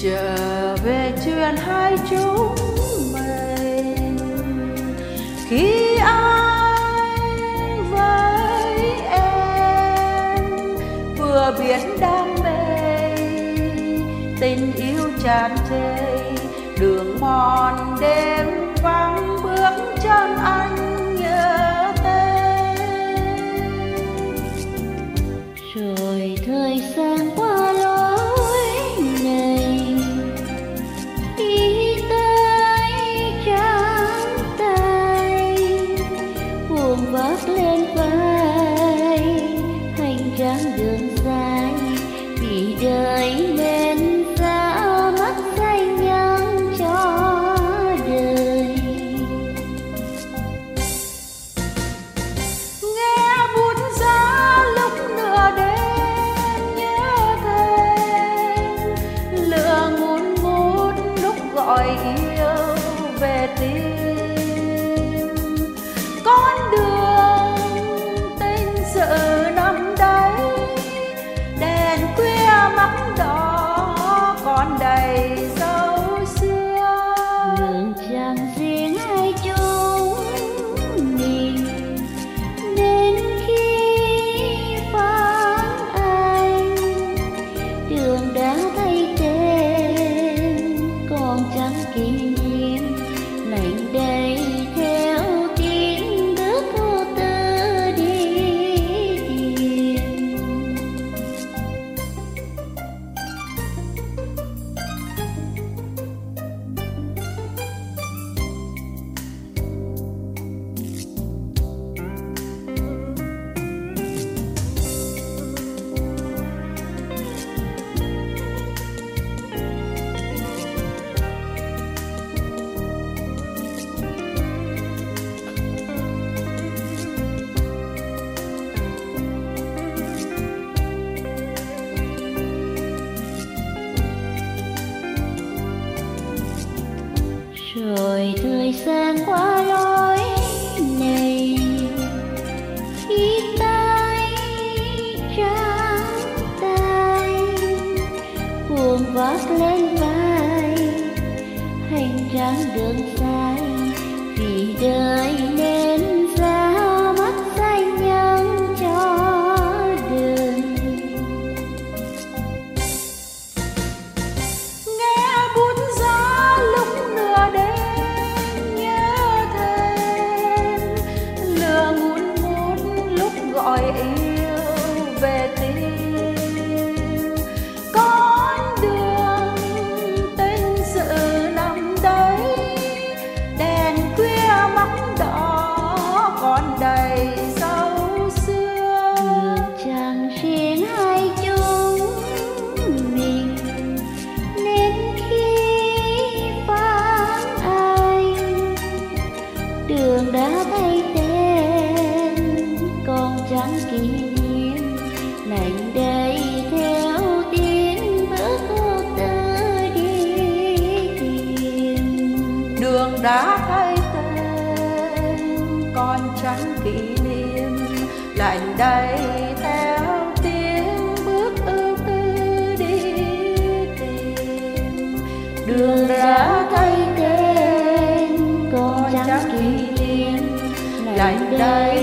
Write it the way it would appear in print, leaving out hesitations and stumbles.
trở về chuyện hai chúng mình khi anh với em vừa biết đam mê, tình yêu tràn trề, đường mòn đêm vắng bước chân anh nhớ tên. Rồi thời gian qua lối này đi tới trắng tay, buồn vác lên vai hành trang đường dài, vì đời nên ra mắt say nhắn cho đời. Nghe bút giá lúc nửa đêm nhớ thêm, lửa ngùn ngút lúc gọi yêu về tim. Con đường tình sự nằm đây, đèn khuya mắt đỏ còn đầy dấu xưa. Đường chẳng riêng hai chúng mình, đến khi vắng anh, đường đã thay tên còn chẳng kỷ niệm, lạnh đầy theo tiếng bước vô tư đi tìm. Rồi thời gian qua lối này khi tay trắng tay, buồn vác lên vai hành trang đường dài, vì đời nên ra mắt say nhắn cho đời. Nghe bút giá lúc nửa đêm nhớ thêm, lửa ngùn ngút lúc gọi yêu về tim. Con đường tình sự nằm đây, đèn khuya mắt đỏ còn đầy dấu xưa. Đường chẳng riêng hai chúng mình, nên khi vắng anh, đường đã thay tên còn chẳng kỷ niệm, lạnh đầy theo tiếng bước vô tư đi tìm. Đường đã thay tên còn chẳng kỷ niệm, lạnh đầy theo tiếng bước ưu tư đi tìm. Đường đã thay tên còn chẳng kỷ niệm, lạnh đầy